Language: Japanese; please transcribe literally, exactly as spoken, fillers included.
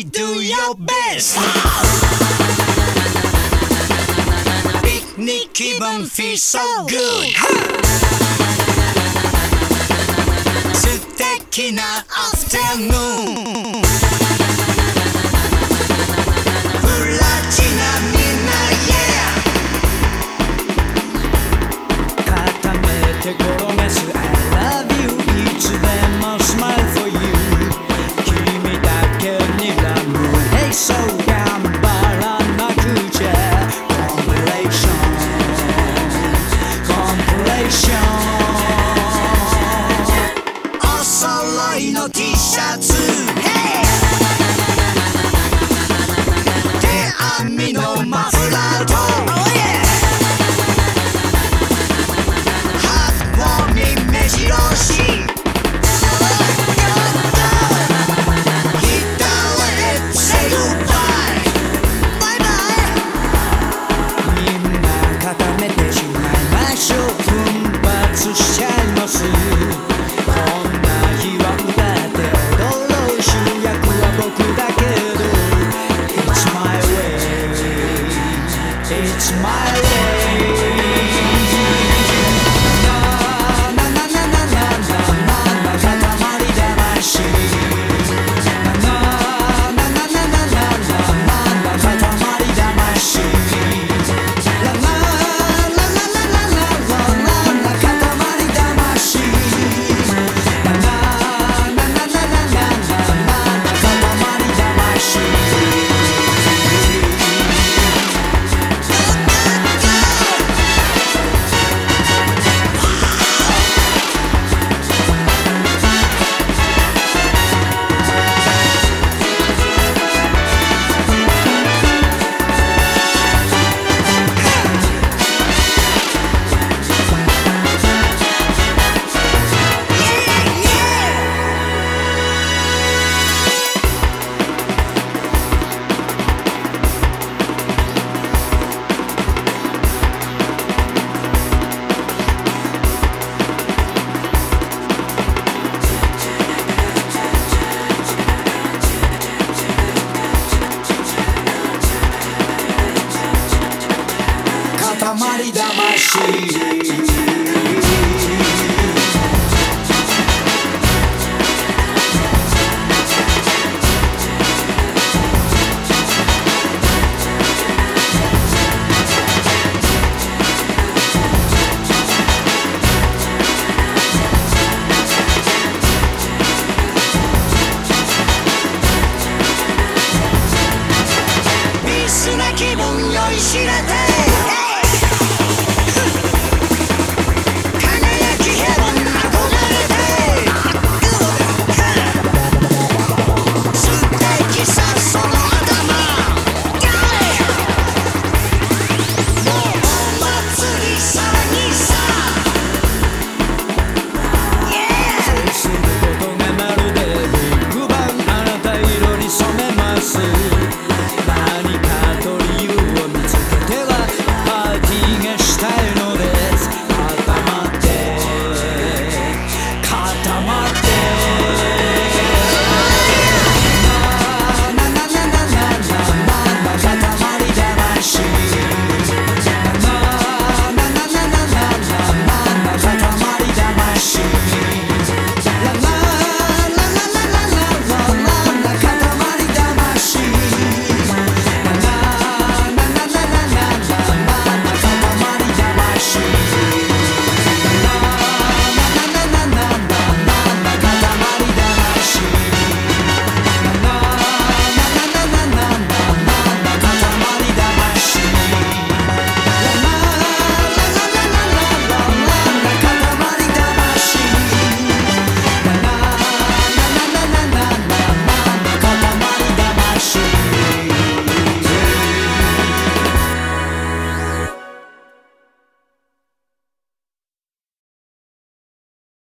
do your best ピクニック気分 feel so good 素敵なアフタヌーンプラチナみんな yeah 固めて転がす I love you いつでも smile for you 君だけにラム Hey so 頑張らなくちゃ Compilation Compilation お揃いの T シャツ Hey 手編みのマフラーと Oh yeah ハートウォーミング目白押し It's my way. Na na na na na na na na塊魂 Na na na na na na na na塊魂 La la la la la la la la塊魂 Na na na na na na na na塊魂塊魂